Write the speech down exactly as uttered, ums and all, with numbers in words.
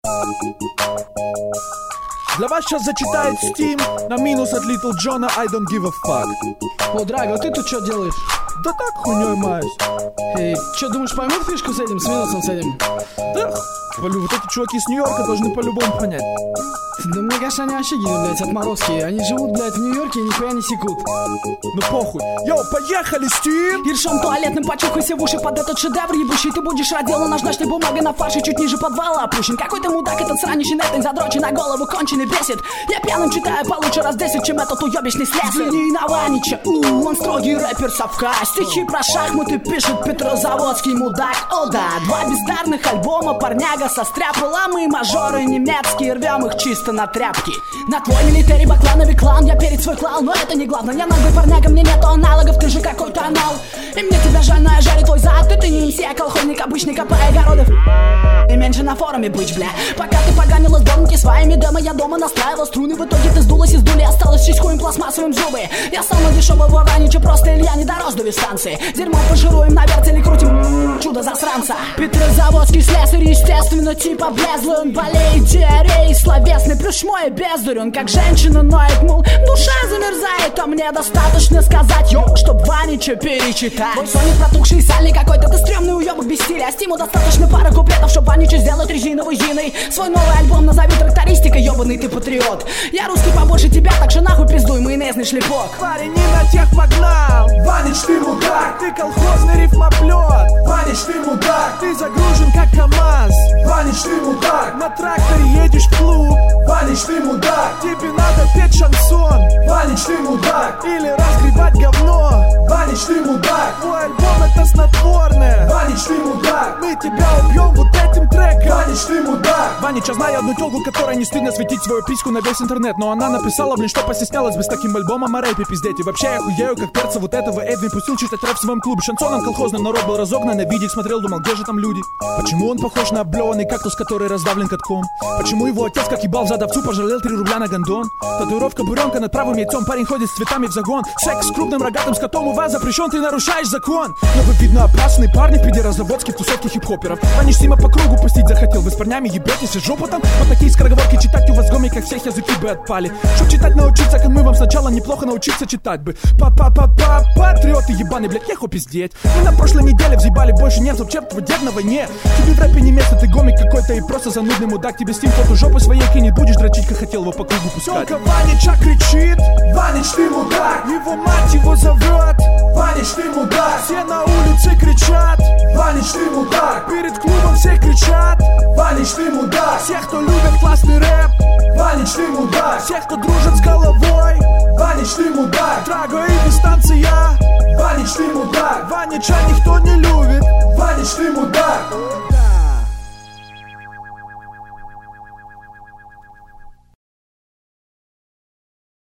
Для вас сейчас зачитает Steam на минус от Little John I don't give a fuck. О, Драго, ты тут что делаешь? Да так хуйней маюсь. Эй, что думаешь, поймут фишку с этим, с минусом с этим? Да, полю, вот эти чуваки с Нью-Йорка должны по-любому понять. Да мне кажется, они вообще гены, блядь, отморозки. Они живут, блядь, в Нью-Йорке и нихуя не секут. Ну похуй. Йоу, поехали, Steam! Ершом туалетным почухайся в уши под этот шедевр ебущий. Ты будешь рад делу, нажнашной бумагой на фарше чуть ниже подвала опущен. Какой ты мудак, этот сранющий нетинг задрочен на голову конченый бесит. Я пьяным читаю получше раз десять, чем этот уебищный слесарь. Взгляни на Ванича, у, он строгий рэпер совка. Стихи про шахматы пишет Петрозаводский мудак. О да, два бездарных альбома парняга состряпал, а мы мажоры немецкие рвем их чисто на тряпки. На твой милитарий баклановый клан я перед свой клал, но это не главное. Я наглый парняга, мне нету аналогов, ты же какой-то анал. И мне тебя жаль, но я жарю твой зад. Ты, ты не эм си, а колхозник обычный, копая огородов. И меньше на форуме быть, бля. Пока ты поганила сборники своими демо, я дома настраивал струны. В итоге ты сдулась из дули, осталась чуть хуем пластмассовым зубы. Я самый дешевый Ванича, просто Илья не дорос до дистанции. Дерьмо пожируем на вертеле, крутим чудо засранца. Петрозаводский слесарь, естественно, типа блезлый. Он болеет диареей словесный, плюс шмой бездурь. Он как женщина ноет, мол, душа замерзает. А мне достаточно сказать, йо, чтоб Ванича перечитать. Твой соник протухший сальный какой-то, ты стрёмный уёбок без стиля. А Стиму достаточно пары куплетов, чтоб Ванича сделать резиновой жиной. Свой новый альбом назови трактористика, ёбаный ты патриот. Я русский побольше тебя, так же нахуй пиздуй майонезный шлепок. Парень не на тех погнал. Ванич, ты мудак, ты колхозный рифмоплёт. Ванич, ты мудак, ты загружен как КамАЗ. Ванич, ты мудак, на тракторе едешь в клуб. Ванич, ты мудак, тебе надо петь шансон. Ванич, ты мудак, или разгребать говно. Ванич, ты мудак, твой альбом это снотворное. Ванич, ты мудак, мы тебя убьем вот этим треком. Ванич, ты мудак. Ванич, я знаю одну тёлку, которой не стыдно светить свою письку на весь интернет. Но она написала, блин, что постеснялась бы с таким альбомом о рэпе пиздеть. И вообще я хуею, как перца вот этого Эдвин пустил читать рэп в своем клубе. Шансоном колхозным народ был разогнан, на видео смотрел, думал, где же там люди. Почему он похож на облеванный кактус, который раздавлен катком? Почему его отец, как ебал задавцу, пожалел три рубля на гондон? Татуировка буренка над правым яйцом, парень ходит с цветами в загон. Секс с крупным рогатым скотом у вас запрещен, ты нарушаешь закон. Но вы, видно, опасные парни в пидорозаводских тусовке хип-хоперов. Ванич Сима по кругу пустить захотел, вы с парнями ебетесь и жопу там. Вот такие скороговорки читать у вас в гомиках всех языки бы отпали. Чтоб читать научиться, как мы вам сначала неплохо научиться читать бы. Па-па-па-па, патриоты ебаные, блядь, нехуй пиздеть. Мы на прошлой неделе взъебали больше немцев, чем твой дед на войне. Тебе в рэпе не место, ты гомик какой-то и просто занудный мудак. Тебе Steam фото жопу своей кинет, будешь дрочить, как хотел его по кругу пускать. Тёлка Ванича кричит: Ванич, ты мудак. Его мать его зовет: Ванич, ты мудак. Все на улице кричат: Ванич, ты мудак. Перед клубом все кричат: Ванич, ты мудак. Всех, кто любит классный рэп: Ванич, ты мудак. Всех, кто дружит с головой: Ванич, ты мудак. Драго и дистанция: Ванич, ты мудак. Ванича никто не любит: Ванич, ты мудак.